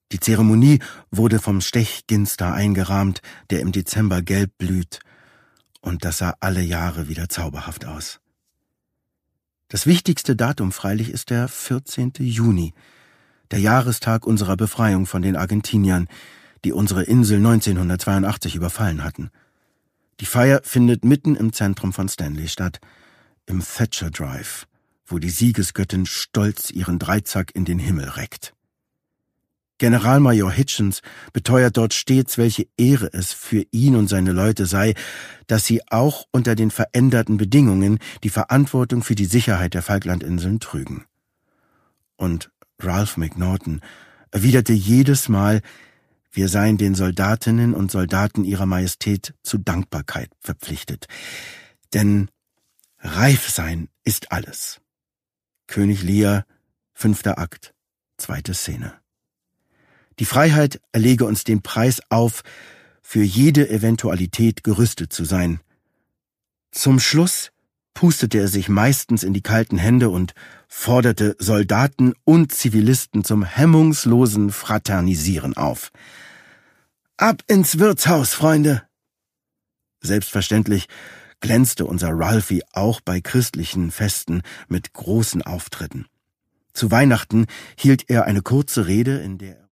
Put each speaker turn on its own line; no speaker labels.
Die Zeremonie wurde vom Stechginster eingerahmt, der im Dezember gelb blüht, und das sah alle Jahre wieder zauberhaft aus. Das wichtigste Datum freilich ist der 14. Juni, der Jahrestag unserer Befreiung von den Argentiniern, die unsere Insel 1982 überfallen hatten. Die Feier findet mitten im Zentrum von Stanley statt, im Thatcher Drive, wo die Siegesgöttin stolz ihren Dreizack in den Himmel reckt. Generalmajor Hitchens beteuert dort stets, welche Ehre es für ihn und seine Leute sei, dass sie auch unter den veränderten Bedingungen die Verantwortung für die Sicherheit der Falklandinseln trügen. Und Ralph McNaughton erwiderte jedes Mal, wir seien den Soldatinnen und Soldaten ihrer Majestät zu Dankbarkeit verpflichtet. Denn reif sein ist alles. König Lear, 5. Akt, 2. Szene. Die Freiheit erlege uns den Preis auf, für jede Eventualität gerüstet zu sein. Zum Schluss pustete er sich meistens in die kalten Hände und forderte Soldaten und Zivilisten zum hemmungslosen Fraternisieren auf. Ab ins Wirtshaus, Freunde! Selbstverständlich glänzte unser Ralphie auch bei christlichen Festen mit großen Auftritten. Zu Weihnachten hielt er eine kurze Rede, in der